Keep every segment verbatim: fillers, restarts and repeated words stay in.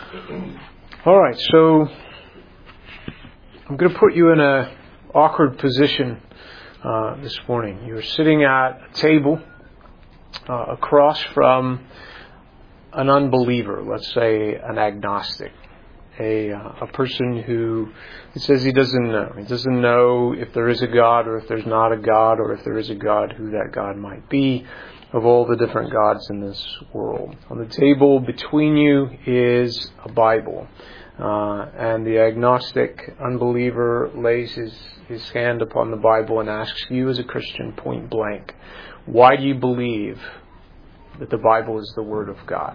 All right, so I'm going to put you in an awkward position uh, this morning. You're sitting at a table uh, across from an unbeliever, let's say an agnostic, a uh, a person who says he doesn't know. He doesn't know if there is a God or if there's not a God, or if there is a God, who that God might be, of all the different gods in this world. On the table between you is a Bible. Uh, and the agnostic unbeliever lays his, his hand upon the Bible and asks you as a Christian point blank, why do you believe that the Bible is the Word of God?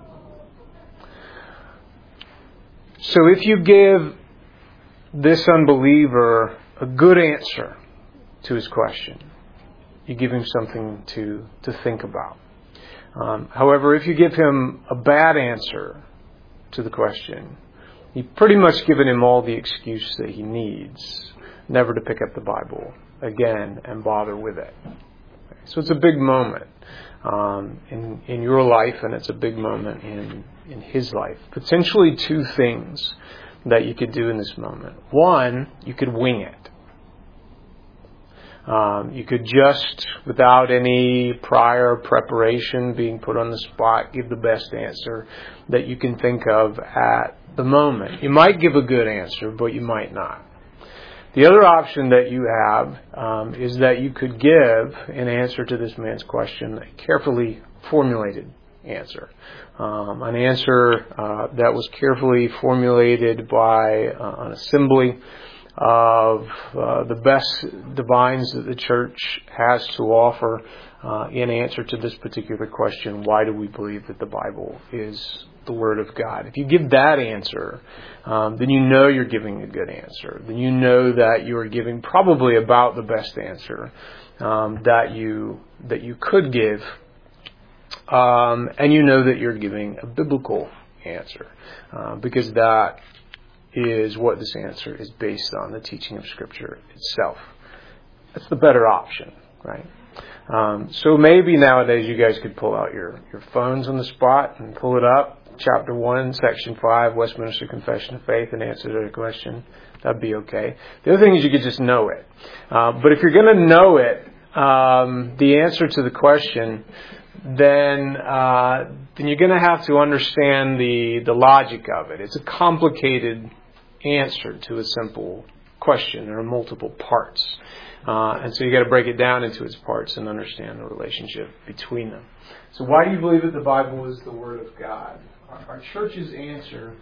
So if you give this unbeliever a good answer to his question, you give him something to, to think about. Um, however, if you give him a bad answer to the question, you've pretty much given him all the excuse that he needs never to pick up the Bible again and bother with it. So it's a big moment um, in in your life, and it's a big moment in, in his life. Potentially two things that you could do in this moment. One, you could wing it. Um, you could just, without any prior preparation, being put on the spot, give the best answer that you can think of at the moment. You might give a good answer, but you might not. The other option that you have um, is that you could give an answer to this man's question, a carefully formulated answer. Um, an answer uh, that was carefully formulated by uh, an assembly of uh, the best divines that the church has to offer uh, in answer to this particular question: why do we believe that the Bible is the Word of God? If you give that answer, um, then you know you're giving a good answer. Then you know that you are giving probably about the best answer um, that you that you could give, um, and you know that you're giving a biblical answer uh, because that is what this answer is based on, the teaching of Scripture itself. That's the better option, right? Um, so maybe nowadays you guys could pull out your, your phones on the spot and pull it up, chapter one, section five, Westminster Confession of Faith, and answer to the question. That'd be okay. The other thing is you could just know it. Uh, but if you're going to know it, um, the answer to the question, then uh, then you're going to have to understand the, the logic of it. It's a complicated answer to a simple question. There are multiple parts. Uh, and so you got to break it down into its parts and understand the relationship between them. So why do you believe that the Bible is the Word of God? Our, our church's answer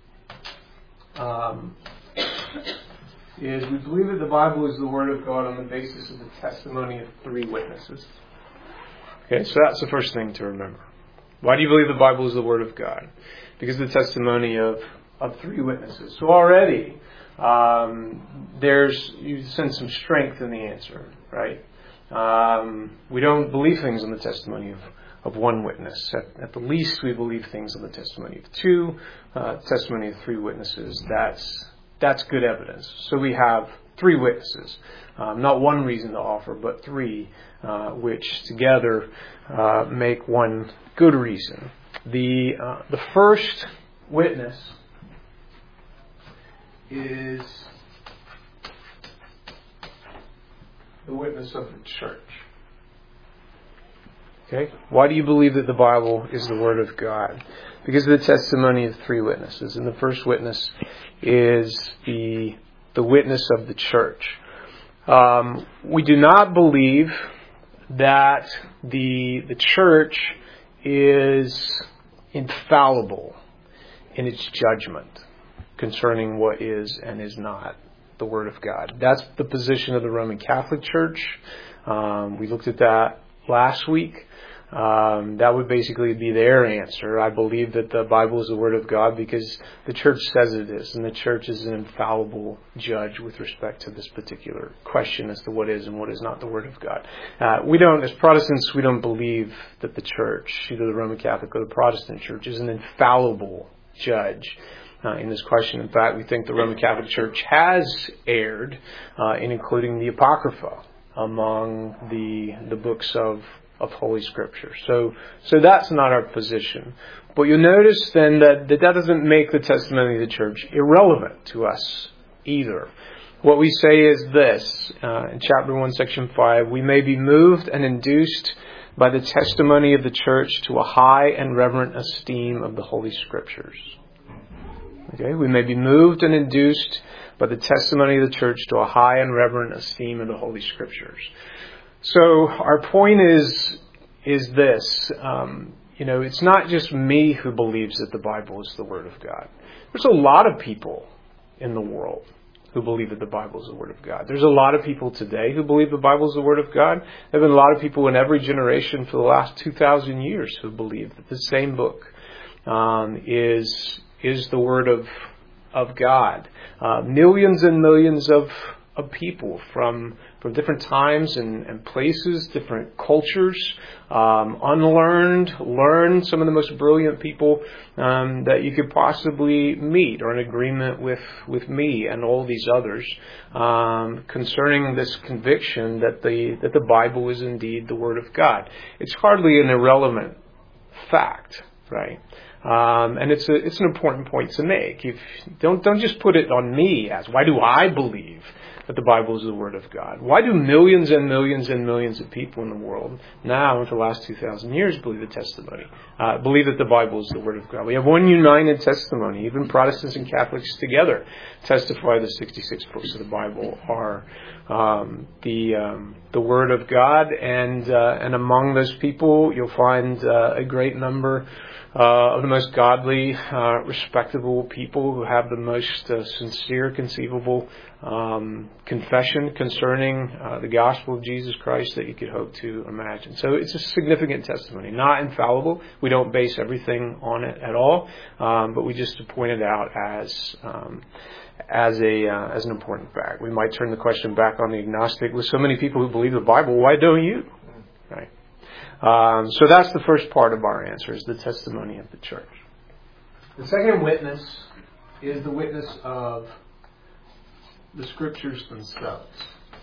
um, is we believe that the Bible is the Word of God on the basis of the testimony of three witnesses. Okay, so that's the first thing to remember. Why do you believe the Bible is the Word of God? Because of the testimony of, of three witnesses. So already, um, there's, you sense some strength in the answer, right? Um, we don't believe things on the testimony of, of one witness. At, at the least, we believe things on the testimony of two, uh, testimony of three witnesses. That's, that's good evidence. So we have three witnesses. Um, not one reason to offer, but three, uh, which together uh, make one good reason. The uh, the first witness is the witness of the church. Okay? Why do you believe that the Bible is the Word of God? Because of the testimony of three witnesses. And the first witness is the the witness of the church. Um, we do not believe that the the church is infallible in its judgment concerning what is and is not the Word of God. That's the position of the Roman Catholic Church. Um, we looked at that last week. Um, that would basically be their answer. I believe that the Bible is the Word of God because the church says it is, and the church is an infallible judge with respect to this particular question as to what is and what is not the Word of God. Uh, we don't, as Protestants, we don't believe that the church, either the Roman Catholic or the Protestant church, is an infallible judge uh, in this question. In fact, we think the Roman Catholic Church has erred uh, in including the Apocrypha among the the books of of Holy Scripture. So, so that's not our position. But you'll notice then that that, that doesn't make the testimony of the church irrelevant to us either. What we say is this, uh, in chapter one, section five, we may be moved and induced by the testimony of the church to a high and reverent esteem of the Holy Scriptures. Okay, we may be moved and induced by the testimony of the church to a high and reverent esteem of the Holy Scriptures. So our point is is this, um, you know, it's not just me who believes that the Bible is the Word of God. There's a lot of people in the world who believe that the Bible is the Word of God. There's a lot of people today who believe the Bible is the Word of God. There have been a lot of people in every generation for the last two thousand years who believe that the same book um, is is the Word of of God. Uh, millions and millions of of people from from different times and, and places, different cultures, um, unlearned, learned, some of the most brilliant people um, that you could possibly meet are in agreement with, with me and all these others um, concerning this conviction that the that the Bible is indeed the Word of God. It's hardly an irrelevant fact, right? Um, and it's a, it's an important point to make. If, don't don't just put it on me as, why do I believe that the Bible is the Word of God? Why do millions and millions and millions of people in the world now, in the last two thousand years, believe the testimony, uh, believe that the Bible is the Word of God? We have one united testimony. Even Protestants and Catholics together testify the sixty-six books of the Bible are um, the um, the Word of God. And uh, and among those people, you'll find uh, a great number Uh, of the most godly, uh, respectable people who have the most uh, sincere conceivable um, confession concerning uh, the gospel of Jesus Christ that you could hope to imagine. So it's a significant testimony, not infallible. We don't base everything on it at all, um, but we just point it out as um, as a uh, as an important fact. We might turn the question back on the agnostic. With so many people who believe the Bible, why don't you? Right. Um, so that's the first part of our answer, is the testimony of the church. The second witness is the witness of the Scriptures themselves.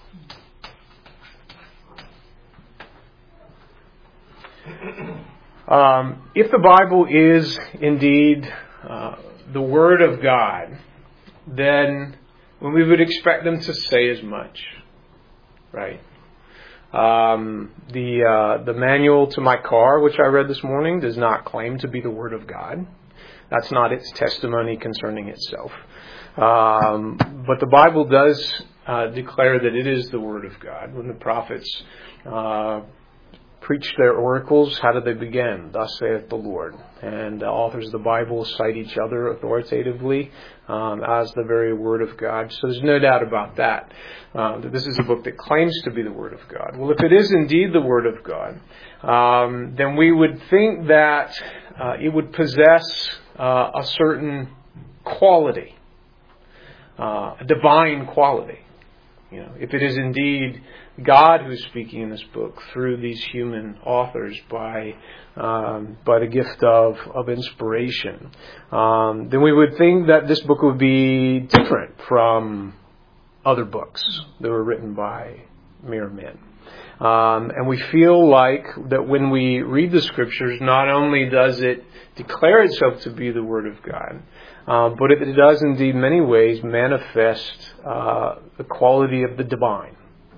Um, if the Bible is indeed uh, the Word of God, then we would expect them to say as much, right? Um, the uh, the manual to my car, which I read this morning, does not claim to be the Word of God. That's not its testimony concerning itself. Um, but the Bible does uh, declare that it is the Word of God. When the prophets uh, preached their oracles, how did they begin? Thus saith the Lord. And the authors of the Bible cite each other authoritatively um, as the very Word of God. So there's no doubt about that, uh, that this is a book that claims to be the Word of God. Well, if it is indeed the Word of God, um, then we would think that uh, it would possess uh, a certain quality, uh, a divine quality. You know, if it is indeed God who's speaking in this book through these human authors by um, by the gift of, of inspiration, um, then we would think that this book would be different from other books that were written by mere men. Um, and we feel like that when we read the Scriptures, not only does it declare itself to be the Word of God, uh, but it does indeed in many ways manifest uh, the quality of the divine.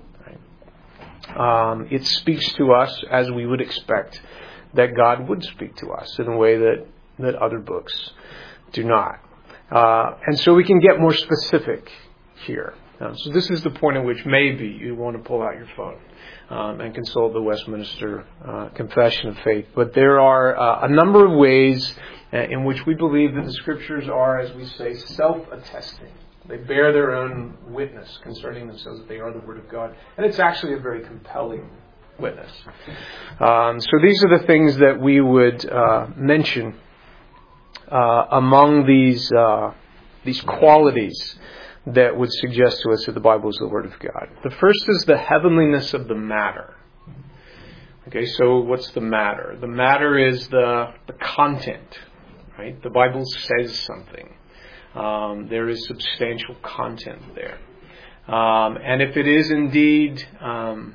Um, it speaks to us as we would expect that God would speak to us in a way that, that other books do not. Uh, and so we can get more specific here. Um, so this is the point at which maybe you want to pull out your phone um, and consult the Westminster uh, Confession of Faith. But there are uh, a number of ways uh, in which we believe that the Scriptures are, as we say, self-attesting. They bear their own witness concerning themselves that they are the Word of God. And it's actually a very compelling witness. Um, so these are the things that we would uh, mention uh, among these uh, these qualities that would suggest to us that the Bible is the Word of God. The first is the heavenliness of the matter. Okay, so what's the matter? The matter is the, the content, right? The Bible says something. Um, there is substantial content there. Um, and if it is indeed um,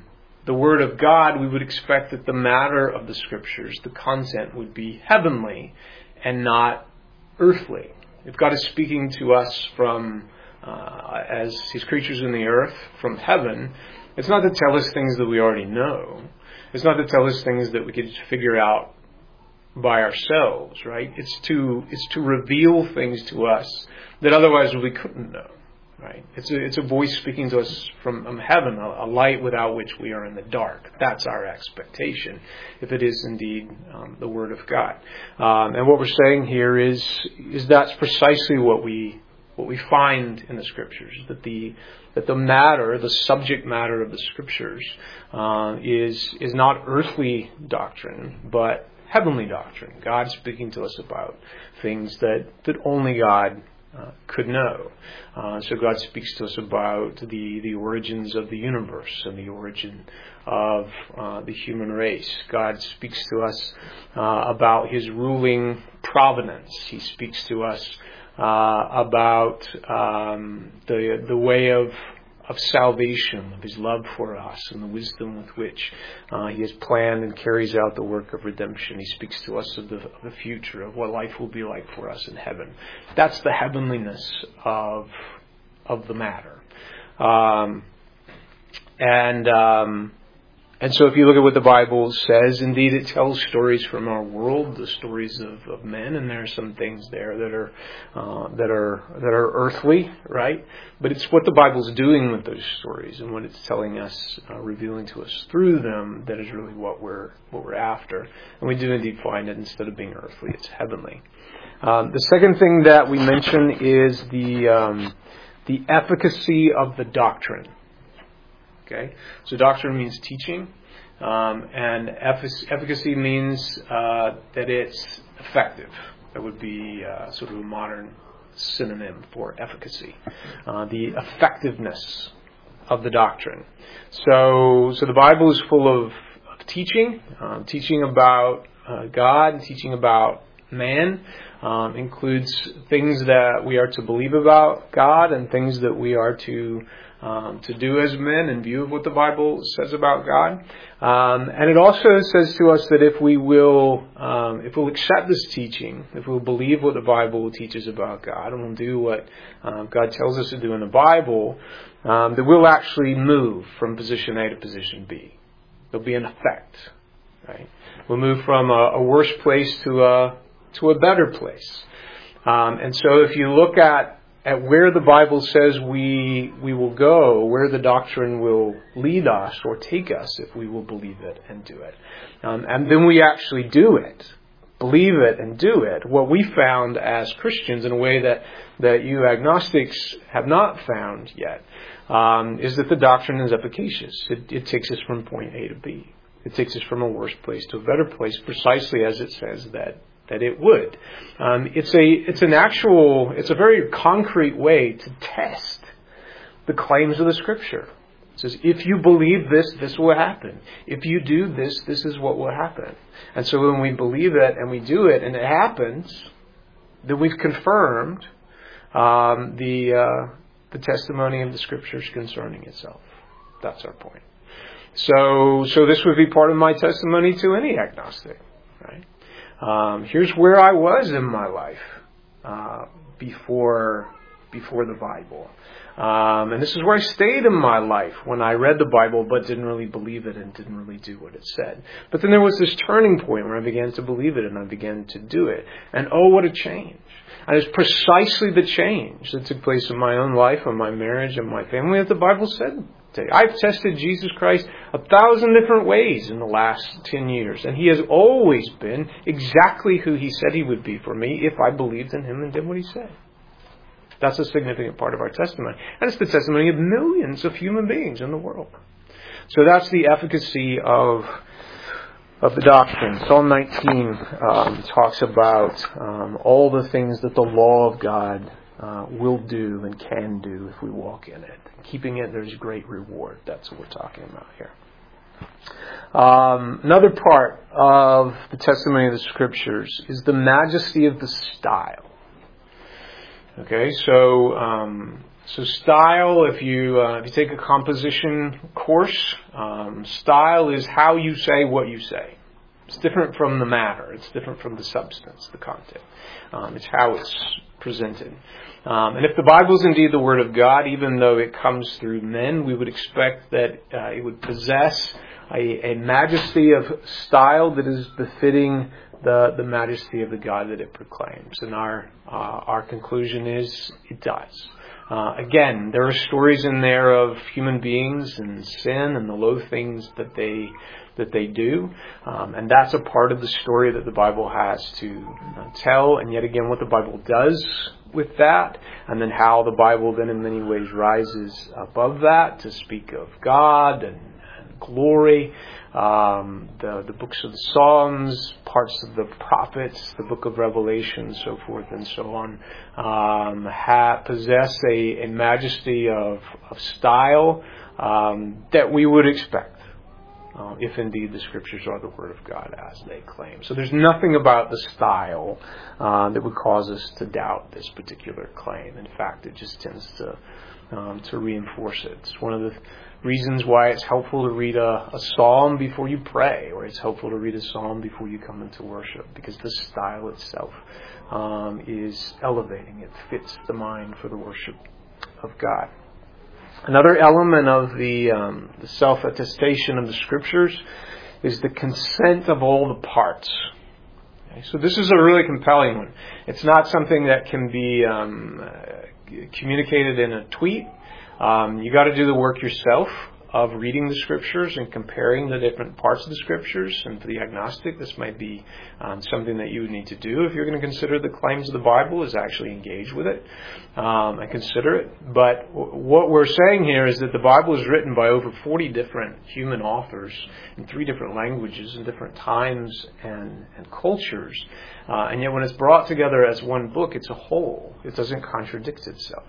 the Word of God, we would expect that the matter of the Scriptures, the content, would be heavenly and not earthly. If God is speaking to us from, uh, as His creatures in the earth, from heaven, it's not to tell us things that we already know. It's not to tell us things that we could figure out by ourselves, right? It's to it's to reveal things to us that otherwise we couldn't know, right? It's a, it's a voice speaking to us from, from heaven, a, a light without which we are in the dark. That's our expectation, if it is indeed um, the Word of God. Um, and what we're saying here is is that's precisely what we what we find in the Scriptures, that the that the matter, the subject matter of the Scriptures, uh, is is not earthly doctrine, but heavenly doctrine. God speaking to us about things that, that only God uh, could know. Uh, so God speaks to us about the, the origins of the universe and the origin of uh, the human race. God speaks to us uh, about His ruling providence. He speaks to us uh, about um, the the way of of salvation, of His love for us, and the wisdom with which uh, He has planned and carries out the work of redemption. He speaks to us of the, of the future, of what life will be like for us in heaven. That's the heavenliness of of the matter. Um, and um, and so if you look at what the Bible says, indeed it tells stories from our world, the stories of, of men, and there are some things there that are uh, that are that are earthly, right? But it's what the Bible's doing with those stories and what it's telling us, uh, revealing to us through them, that is really what we're what we're after. And we do indeed find that instead of being earthly, it's heavenly. Um, the second thing that we mention is the um, the efficacy of the doctrine. Okay, so doctrine means teaching, um, and efficacy means uh, that it's effective. That would be uh, sort of a modern synonym for efficacy. Uh, the effectiveness of the doctrine. So, so the Bible is full of, of teaching, um, teaching about uh, God, teaching about man. Um, includes things that we are to believe about God and things that we are to Um, to do as men in view of what the Bible says about God. Um, and it also says to us that if we will um, if we'll accept this teaching, if we'll believe what the Bible teaches about God, and we'll do what um, God tells us to do in the Bible, um, that we'll actually move from position A to position B. There'll be an effect, right? We'll move from a, a worse place to a, to a better place. Um, and so if you look at At where the Bible says we we will go, where the doctrine will lead us or take us if we will believe it and do it. Um, and then we actually do it, believe it and do it. What we found as Christians in a way that, that you agnostics have not found yet um, is that the doctrine is efficacious. It, it takes us from point A to B. It takes us from a worse place to a better place, precisely as it says that that it would. Um, it's a it's an actual, it's a very concrete way to test the claims of the Scripture. It says, if you believe this, this will happen. If you do this, this is what will happen. And so when we believe it and we do it and it happens, then we've confirmed um, the uh, the testimony of the Scriptures concerning itself. That's our point. So so this would be part of my testimony to any agnostic, right? Um, here's where I was in my life uh, before before the Bible. Um, and this is where I stayed in my life when I read the Bible but didn't really believe it and didn't really do what it said. But then there was this turning point where I began to believe it and I began to do it. And oh, what a change. And it's precisely the change that took place in my own life and my marriage and my family that the Bible said. I've tested Jesus Christ a thousand different ways in the last ten years. And He has always been exactly who He said He would be for me if I believed in Him and did what He said. That's a significant part of our testimony. And it's the testimony of millions of human beings in the world. So that's the efficacy of of the doctrine. Psalm nineteen um, talks about um, all the things that the law of God uh, will do and can do if we walk in it. Keeping it, there's great reward. That's what we're talking about here. Um, another part of the testimony of the Scriptures is the majesty of the style. Okay, so um, So style, if you uh, if you take a composition course, um, style is how you say what you say. It's different from the matter. It's different from the substance, the content. Um, it's how it's presented. Um, and if the Bible is indeed the Word of God, even though it comes through men, we would expect that uh, it would possess a, a majesty of style that is befitting the, the majesty of the God that it proclaims. And our uh, our conclusion is it does. Uh, again, there are stories in there of human beings and sin and the low things that they that they do, um, and that's a part of the story that the Bible has to uh, tell. And yet again, what the Bible does with that, and then how the Bible then in many ways rises above that to speak of God and, and glory. Um, the the books of the Psalms, parts of the prophets, the book of Revelation, so forth and so on, um, ha- possess a, a majesty of, of style um, that we would expect. Uh, if indeed the Scriptures are the Word of God as they claim. So there's nothing about the style uh, that would cause us to doubt this particular claim. In fact, it just tends to um, to reinforce it. It's one of the reasons why it's helpful to read a, a psalm before you pray, or it's helpful to read a psalm before you come into worship, because the style itself um, is elevating. It fits the mind for the worship of God. Another element of the, um, the self-attestation of the Scriptures is the consent of all the parts. Okay, so this is a really compelling one. It's not something that can be um, uh, communicated in a tweet. Um, you got to do the work yourself of reading the Scriptures and comparing the different parts of the Scriptures. And for the agnostic, this might be um, something that you would need to do if you're going to consider the claims of the Bible, is actually engage with it um, and consider it. But w- what we're saying here is that the Bible is written by over forty different human authors in three different languages in different times and, and cultures. Uh, and yet when it's brought together as one book, it's a whole. It doesn't contradict itself.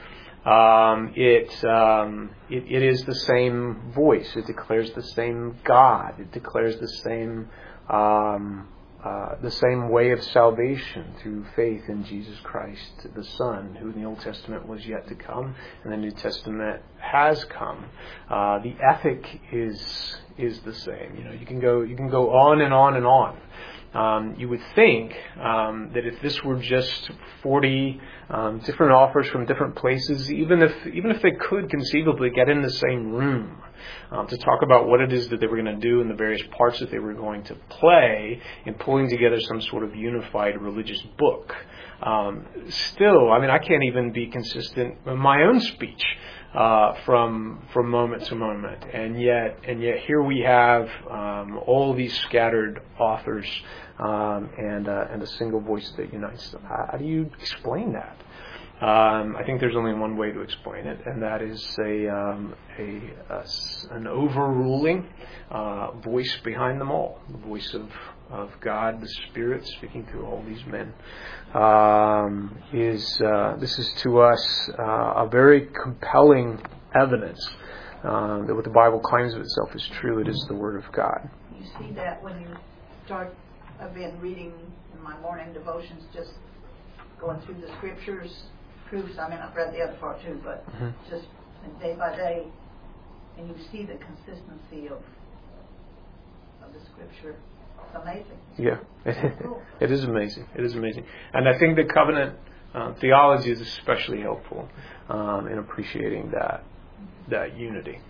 Um, it, um, it it is the same voice. It declares the same God. It declares the same um, uh, the same way of salvation through faith in Jesus Christ, the Son, who in the Old Testament was yet to come, and the New Testament has come. Uh, the ethic is is the same. You know, you can go you can go on and on and on. Um, you would think um, that if this were just forty um, different authors from different places, even if even if they could conceivably get in the same room um, to talk about what it is that they were going to do and the various parts that they were going to play in pulling together some sort of unified religious book, um, still, I mean, I can't even be consistent in my own speech. Uh, from from moment to moment, and yet and yet here we have um, all these scattered authors um, and uh, and a single voice that unites them. How, how do you explain that? Um, I think there's only one way to explain it, and that is a, um, a, a an overruling uh, voice behind them all, the voice of of God, the Spirit speaking through all these men. Um, is uh, this is to us uh, a very compelling evidence uh, that what the Bible claims of itself is true. It is the Word of God. You see that when you start. I've been reading in my morning devotions, just going through the Scriptures, proofs. I mean, I've read the other part too, but mm-hmm. just day by day, and you see the consistency of of the Scripture. It's amazing. Yeah, cool. It is amazing. It is amazing. And I think the covenant uh, theology is especially helpful um, in appreciating that that unity.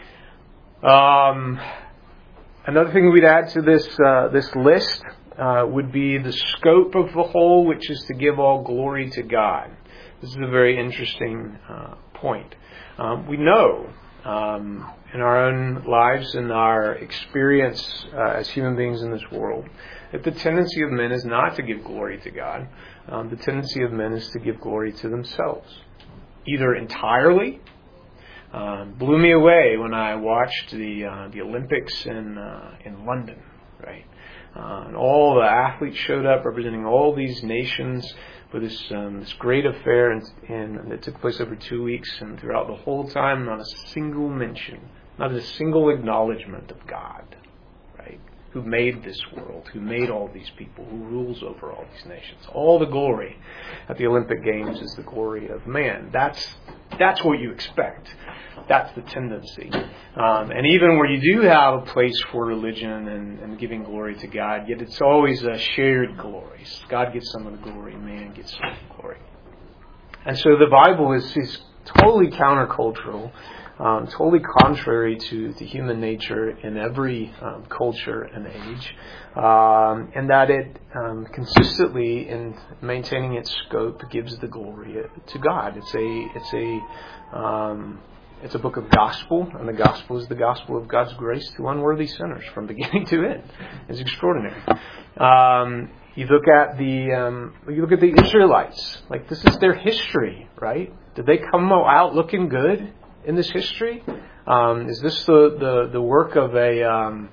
Um, another thing we'd add to this uh, this list uh, would be the scope of the whole, which is to give all glory to God. This is a very interesting uh, point. Um, we know um, in our own lives and our experience uh, as human beings in this world that the tendency of men is not to give glory to God. Um, the tendency of men is to give glory to themselves, either entirely. Um, blew me away when I watched the uh, the Olympics in uh, in London, right? Uh, and all the athletes showed up representing all these nations for this um, this great affair, and, and it took place over two weeks. And throughout the whole time, not a single mention, not a single acknowledgement of God, right? Who made this world, who made all these people, who rules over all these nations. All the glory at the Olympic Games is the glory of man. That's that's what you expect. That's the tendency. Um, and even where you do have a place for religion and, and giving glory to God, yet it's always a shared glory. God gets some of the glory, man gets some of the glory. And so the Bible is, is totally countercultural, um, totally contrary to, to human nature in every um, culture and age, um, and that it um, consistently, in maintaining its scope, gives the glory to God. It's a it's a um, It's a book of gospel, and the gospel is the gospel of God's grace to unworthy sinners from beginning to end. It's extraordinary. Um, you look at the um, you look at the Israelites. Like, this is their history, right? Did they come out looking good in this history? Um, is this the, the, the work of a um,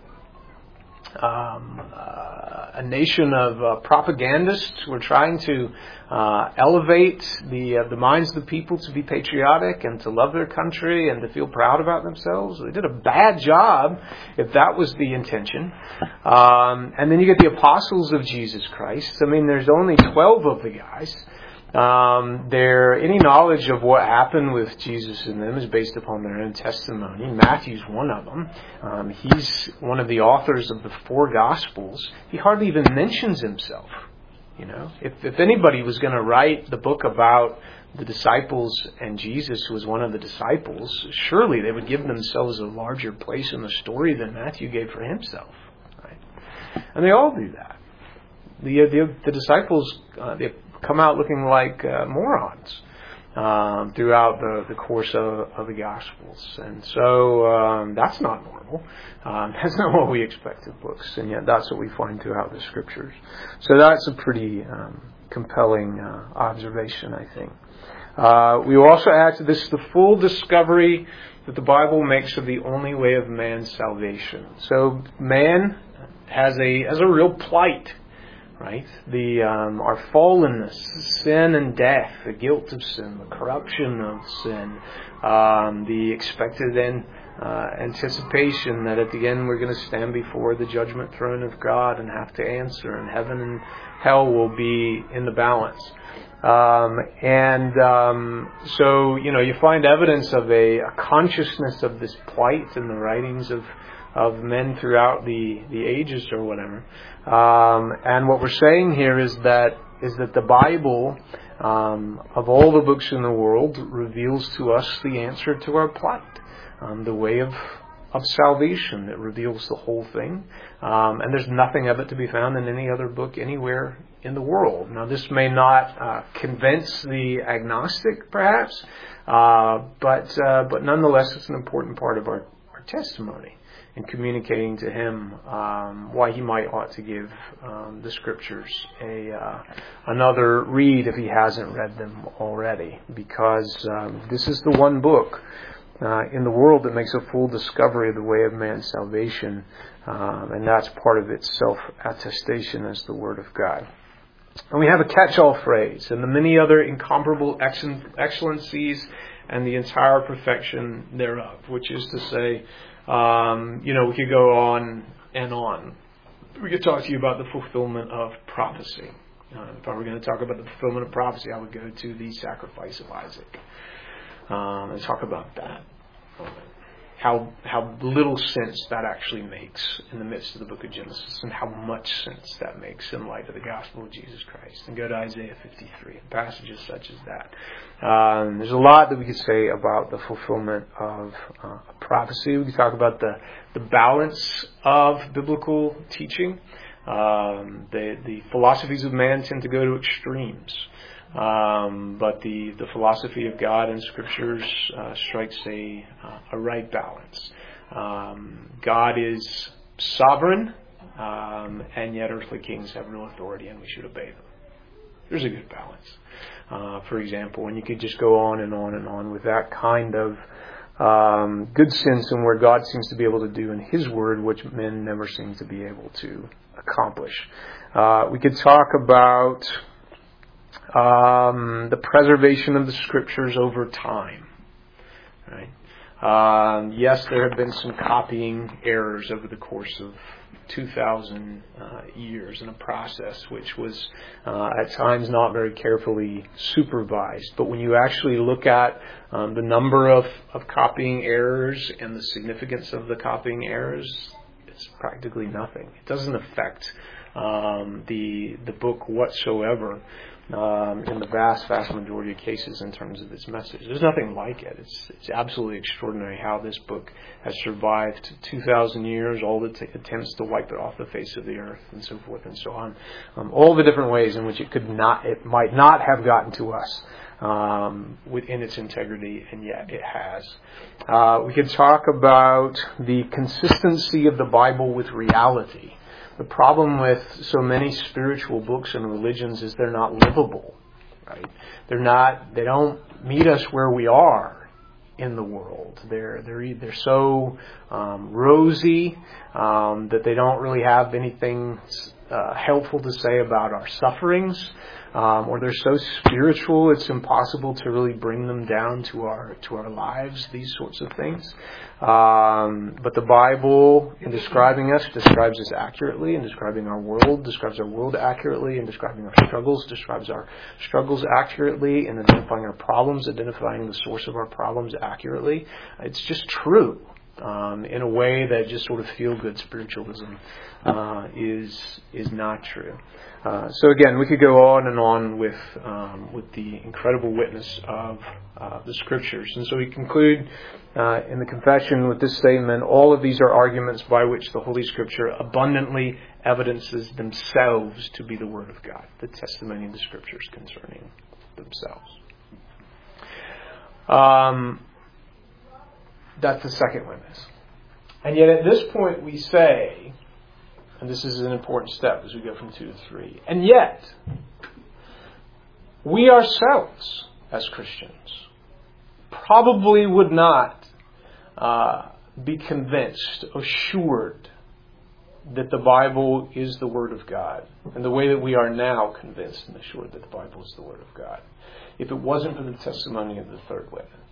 um, uh, a nation of uh, propagandists who are trying to uh, elevate the uh, the minds of the people to be patriotic and to love their country and to feel proud about themselves? They did a bad job if that was the intention. Um, and then you get the apostles of Jesus Christ. I mean, there's only twelve of the guys. Um, their any knowledge of what happened with Jesus in them is based upon their own testimony. Matthew's one of them. Um, he's one of the authors of the four Gospels. He hardly even mentions himself. You know, if if anybody was going to write the book about the disciples and Jesus, who was one of the disciples, surely they would give themselves a larger place in the story than Matthew gave for himself. Right? And they all do that. The the, the disciples uh, they come out looking like uh, morons um, throughout the, the course of, of the Gospels. And so um, that's not normal. Um, that's not what we expect of books. And yet that's what we find throughout the Scriptures. So that's a pretty um, compelling uh, observation, I think. Uh, we also add to this the full discovery that the Bible makes of the only way of man's salvation. So man has a has a real plight. Right, the um, our fallenness, sin and death, the guilt of sin, the corruption of sin, um, the expected then uh, anticipation that at the end we're going to stand before the judgment throne of God and have to answer, and heaven and hell will be in the balance. Um, and um, so you know you find evidence of a, a consciousness of this plight in the writings of. of men throughout the, the ages or whatever. Um, and what we're saying here is that is that the Bible, um, of all the books in the world, reveals to us the answer to our plight, um, the way of of salvation. It reveals the whole thing. Um, and there's nothing of it to be found in any other book anywhere in the world. Now, this may not uh, convince the agnostic, perhaps, uh, but uh, but nonetheless, it's an important part of our, our testimony. And communicating to him um, why he might ought to give um, the Scriptures a uh, another read if he hasn't read them already, because um, this is the one book uh, in the world that makes a full discovery of the way of man's salvation, um, and that's part of its self-attestation as the Word of God. And we have a catch-all phrase, and the many other incomparable excellencies and the entire perfection thereof, which is to say, Um, you know, we could go on and on. We could talk to you about the fulfillment of prophecy. Uh, if I were going to talk about the fulfillment of prophecy, I would go to the sacrifice of Isaac um, and talk about that. How how little sense that actually makes in the midst of the book of Genesis, and how much sense that makes in light of the gospel of Jesus Christ. And go to Isaiah fifty-three, passages such as that. Um, there's a lot that we could say about the fulfillment of uh, prophecy. We could talk about the, the balance of biblical teaching. Um, the, the philosophies of man tend to go to extremes. Um, but the, the philosophy of God and Scriptures uh, strikes a, uh, a right balance. Um, God is sovereign, um, and yet earthly kings have no authority, and we should obey them. There's a good balance. Uh, for example, and you could just go on and on and on with that kind of um, good sense in where God seems to be able to do in His Word, which men never seem to be able to accomplish. Uh, we could talk about Um, the preservation of the Scriptures over time. Right? Um, yes, there have been some copying errors over the course of two thousand uh, years in a process which was uh, at times not very carefully supervised. But when you actually look at um, the number of, of copying errors and the significance of the copying errors, it's practically nothing. It doesn't affect um, the the book whatsoever. Um, in the vast, vast majority of cases in terms of its message. There's nothing like it. It's it's absolutely extraordinary how this book has survived two thousand years, all the t- attempts to wipe it off the face of the earth, and so forth and so on. Um, all the different ways in which it could not, it might not have gotten to us um, within its integrity, and yet it has. Uh, we could talk about the consistency of the Bible with reality. The problem with so many spiritual books and religions is they're not livable, right? They're not. They don't meet us where we are in the world. They're they're they're so um, rosy um, that they don't really have anything uh, helpful to say about our sufferings, um, or they're so spiritual it's impossible to really bring them down to our to our lives. These sorts of things. Um, but the Bible, in describing us, describes us accurately, in describing our world, describes our world accurately, in describing our struggles, describes our struggles accurately, in identifying our problems, identifying the source of our problems accurately. It's just true. Um, in a way that just sort of feel-good spiritualism uh, is is not true. Uh, so again, we could go on and on with um, with the incredible witness of uh, the Scriptures. And so we conclude uh, in the confession with this statement: all of these are arguments by which the Holy Scripture abundantly evidences themselves to be the Word of God, the testimony of the Scriptures concerning themselves. Um, That's the second witness. And yet at this point we say, and this is an important step as we go from two to three, and yet we ourselves as Christians probably would not uh, be convinced, assured that the Bible is the Word of God, in the way that we are now convinced and assured that the Bible is the Word of God, if it wasn't for the testimony of the third witness.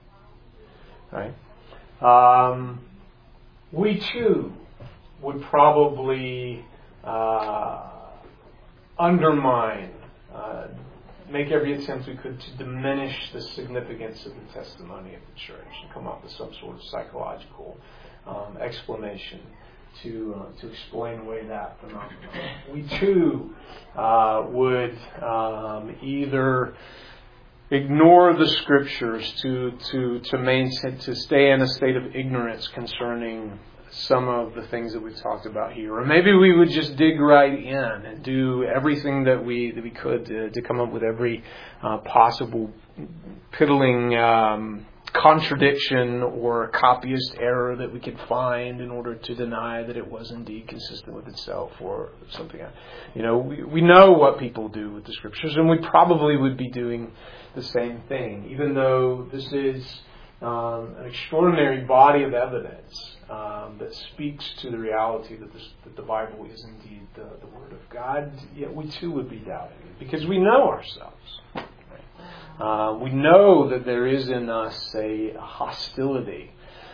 Right? Um, we too would probably uh, undermine, uh, make every attempt we could to diminish the significance of the testimony of the church and come up with some sort of psychological um, explanation to uh, to explain away that phenomenon. We too uh, would um, either ignore the Scriptures to to to maintain to stay in a state of ignorance concerning some of the things that we've talked about here, or maybe we would just dig right in and do everything that we that we could to, to come up with every uh, possible piddling um, contradiction or copyist error that we could find in order to deny that it was indeed consistent with itself or something. You know, we, we know what people do with the Scriptures, and we probably would be doing the same thing, even though this is um, an extraordinary body of evidence um, that speaks to the reality that, this, that the Bible is indeed the, the Word of God. Yet we too would be doubting it because we know ourselves. Uh, we know that there is in us a, a hostility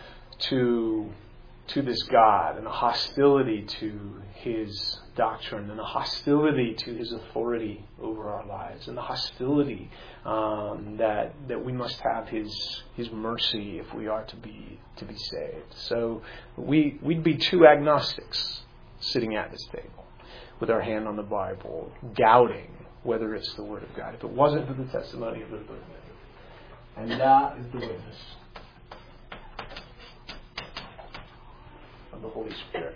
to to this God, and a hostility to His doctrine, and a hostility to His authority over our lives, and the hostility um, that that we must have His His mercy if we are to be to be saved. So we we'd be two agnostics sitting at this table with our hand on the Bible, doubting whether it's the Word of God, if it wasn't for the testimony of the third witness. And that is the witness of the Holy Spirit.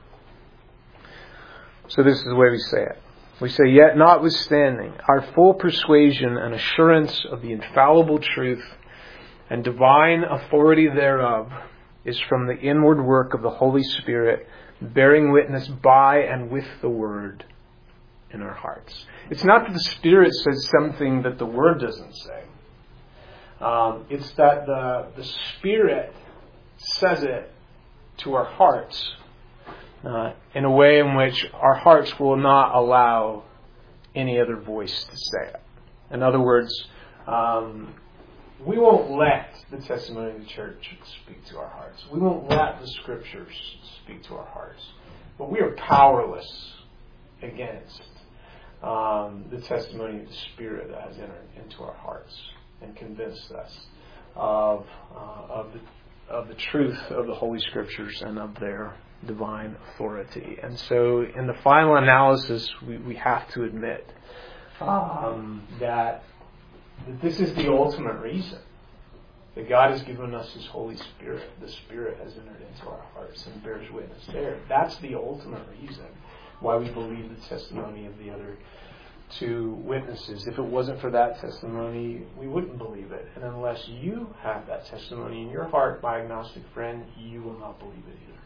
So this is the way we say it. We say, yet notwithstanding our full persuasion and assurance of the infallible truth and divine authority thereof is from the inward work of the Holy Spirit, bearing witness by and with the Word in our hearts. It's not that the Spirit says something that the Word doesn't say. Um, it's that the, the Spirit says it to our hearts uh, in a way in which our hearts will not allow any other voice to say it. In other words, um, we won't let the testimony of the church speak to our hearts. We won't let the Scriptures speak to our hearts. But we are powerless against um, the testimony of the Spirit that has entered into our hearts and convinced us of uh, of the of the truth of the Holy Scriptures and of their divine authority. And so in the final analysis, we, we have to admit um, that, that this is the ultimate reason that God has given us His Holy Spirit. The Spirit has entered into our hearts and bears witness there. That's the ultimate reason why we believe the testimony of the other two witnesses. If it wasn't for that testimony, we wouldn't believe it. And unless you have that testimony in your heart, my agnostic friend, you will not believe it either.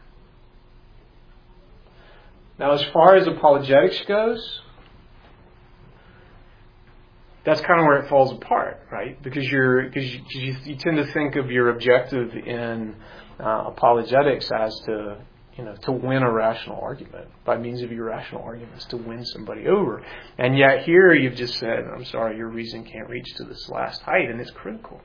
Now, as far as apologetics goes, that's kind of where it falls apart, right? Because you're because you, you, you tend to think of your objective in uh, apologetics as to you know to win a rational argument by means of your rational arguments to win somebody over, and yet here you've just said, "I'm sorry, your reason can't reach to this last height," and it's critical.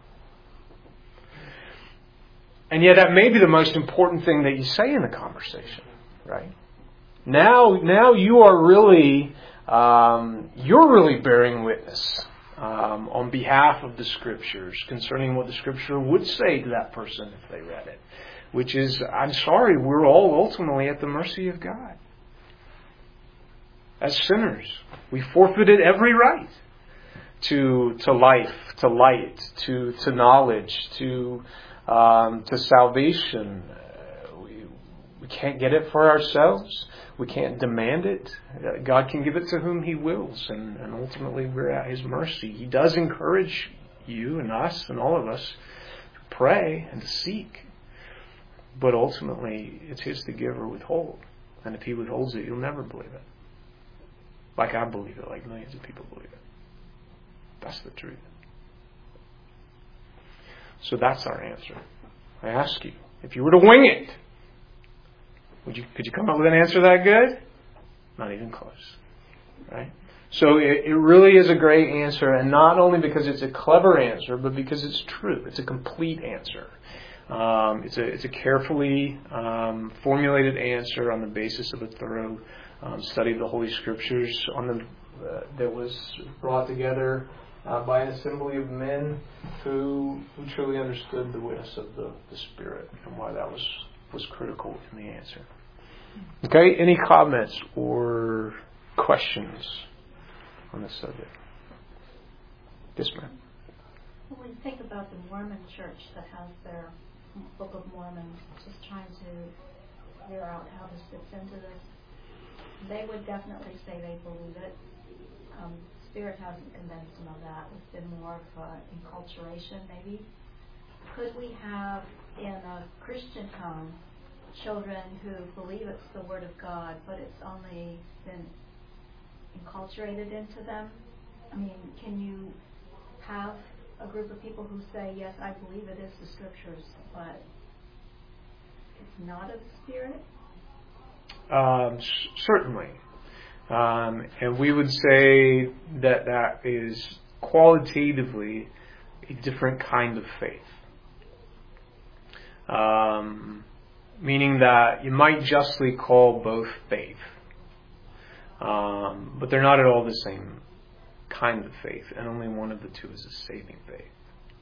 And yet that may be the most important thing that you say in the conversation, right? Now, now you are really, um, you're really bearing witness um, on behalf of the Scriptures concerning what the Scripture would say to that person if they read it, which is, I'm sorry, we're all ultimately at the mercy of God. As sinners, we forfeited every right to to life, to light, to to knowledge, to um, to salvation. Uh, we we can't get it for ourselves. We can't demand it. God can give it to whom He wills, and, and ultimately we're at His mercy. He does encourage you and us and all of us to pray and to seek, but ultimately it's His to give or withhold. And if He withholds it, you'll never believe it. Like I believe it, like millions of people believe it. That's the truth. So that's our answer. I ask you, if you were to wing it, Would you, could you come up with an answer that good? Not even close. Right? So it, it really is a great answer, and not only because it's a clever answer, but because it's true. It's a complete answer. Um, it's a it's a carefully um, formulated answer on the basis of a thorough um, study of the Holy Scriptures on the uh, that was brought together uh, by an assembly of men who who truly understood the witness of the, the Spirit and why that was. was critical in the answer. Okay, any comments or questions on this subject? Yes, ma'am. When we think about the Mormon church that has their Book of Mormon, just trying to figure out how this fits into this, they would definitely say they believe it. Um, Spirit hasn't convinced them of that. It's been more of an enculturation, maybe. Could we have in a Christian home children who believe it's the Word of God, but it's only been enculturated into them? I mean, can you have a group of people who say, yes, I believe it is the Scriptures, but it's not of the Spirit? Um, certainly. Um, and we would say that that is qualitatively a different kind of faith. Um, meaning that you might justly call both faith, um, but they're not at all the same kind of faith, and only one of the two is a saving faith.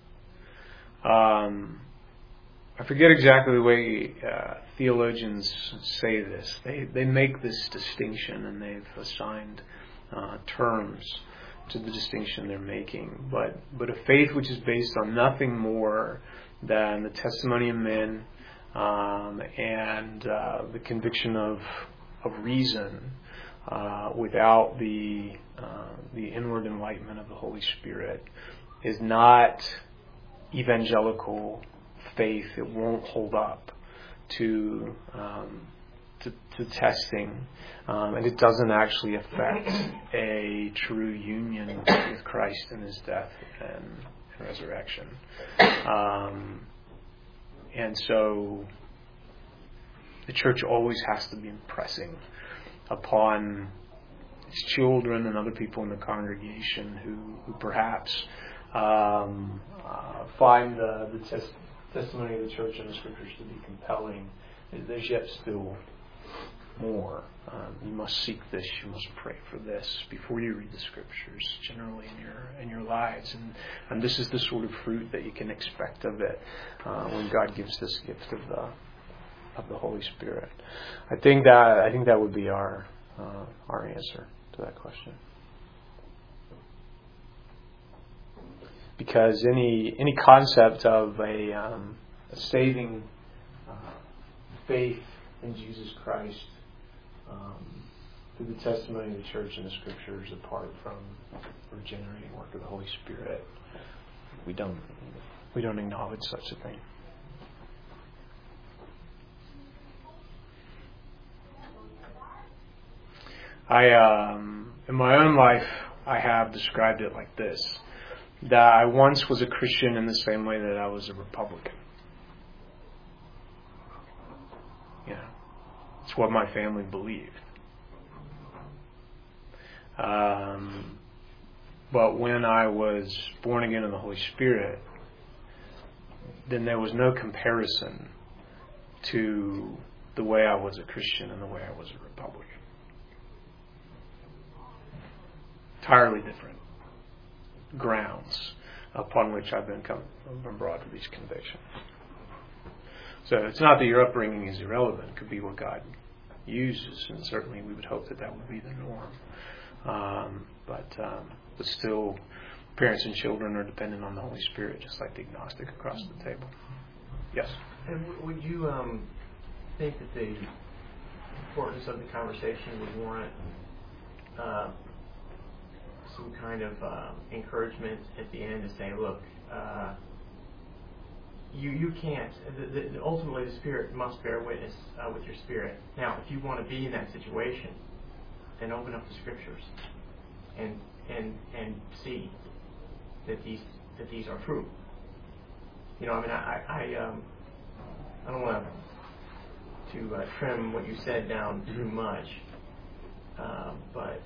Um, I forget exactly the way uh, theologians say this. They they make this distinction, and they've assigned uh, terms to the distinction they're making. But but a faith which is based on nothing more than the testimony of men um, and uh, the conviction of of reason, uh, without the uh, the inward enlightenment of the Holy Spirit, is not evangelical faith. It won't hold up to um, to, to testing, um, and it doesn't actually affect a true union with Christ in His death and resurrection. Um, and so the church always has to be impressing upon its children and other people in the congregation who, who perhaps um, uh, find the, the tes- testimony of the church and the Scriptures to be compelling. There's yet still more. Um, you must seek this. You must pray for this before you read the Scriptures, generally in your in your lives. And and this is the sort of fruit that you can expect of it uh, when God gives this gift of the of the Holy Spirit. I think that I think that would be our uh, our answer to that question. Because any any concept of a, um, a saving uh, faith in Jesus Christ um, through the testimony of the church and the Scriptures, apart from the regenerating work of the Holy Spirit, we don't we don't acknowledge such a thing. I um, in my own life, I have described it like this: that I once was a Christian in the same way that I was a Republican. You know, it's what my family believed. Um, but when I was born again in the Holy Spirit, then there was no comparison to the way I was a Christian and the way I was a Republican. Entirely different grounds upon which I've been, come, been brought to these convictions. So it's not that your upbringing is irrelevant. It could be what God uses, and certainly we would hope that that would be the norm. Um, but um, but still, parents and children are dependent on the Holy Spirit, just like the agnostic across the table. Yes? And w- would you um, think that the importance of the conversation would warrant uh, some kind of uh, encouragement at the end to say, look, uh, you you can't, the, the, ultimately the Spirit must bear witness uh, with your spirit. Now, if you want to be in that situation, then open up the Scriptures and and and see that these that these are true. You know, I mean, I I, um, I don't want to to uh, trim what you said down too much, uh, but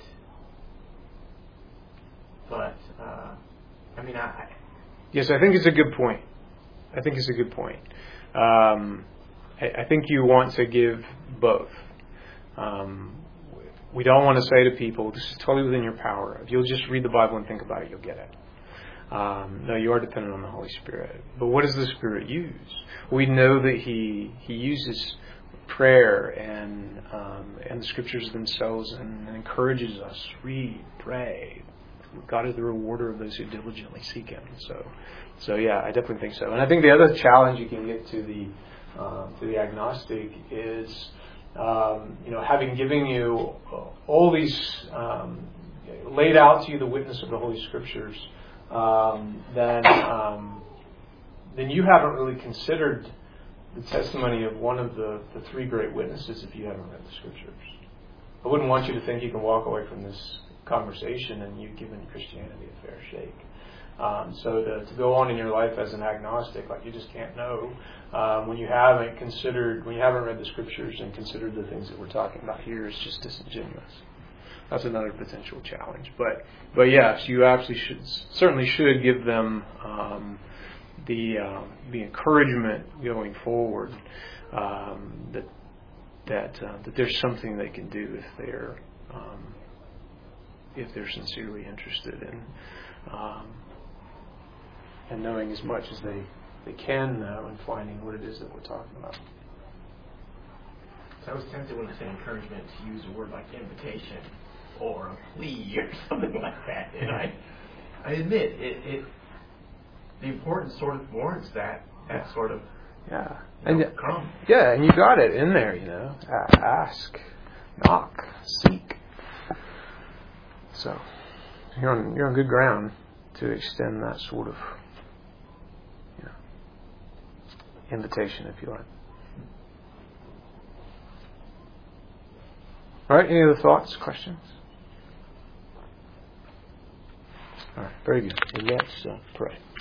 but uh, I mean, I, I yes, I think it's a good point. I think it's a good point. Um, I, I think you want to give both. Um, we don't want to say to people, this is totally within your power. If you'll just read the Bible and think about it, you'll get it. Um, no, you are dependent on the Holy Spirit. But what does the Spirit use? We know that He He uses prayer and um, and the Scriptures themselves and, and encourages us. Read, pray. God is the rewarder of those who diligently seek Him. So, so yeah, I definitely think so. And I think the other challenge you can get to the uh, to the agnostic is, um, you know, having given you all these um, laid out to you the witness of the Holy Scriptures, um, then um, then you haven't really considered the testimony of one of the, the three great witnesses if you haven't read the Scriptures. I wouldn't want you to think you can walk away from this conversation and you've given Christianity a fair shake. Um, so to, to go on in your life as an agnostic, like you just can't know um, when you haven't considered, when you haven't read the Scriptures and considered the things that we're talking about here, is just disingenuous. That's another potential challenge. But but yes, you absolutely should, certainly should give them um, the uh, the encouragement going forward um, that that uh, that there's something they can do if they're um, if they're sincerely interested in um, and knowing as much as they, they can know and finding what it is that we're talking about. So I was tempted when I said encouragement to use a word like invitation or a plea or something like that. And I I admit it, it the importance sort of warrants that that sort of yeah you know, and come. Yeah, and you got it in there, you know. Ask, knock, seek. So you're on you're on good ground to extend that sort of, you know, invitation, if you like. All right, any other thoughts, questions? All right, very good. Well, let's uh, pray.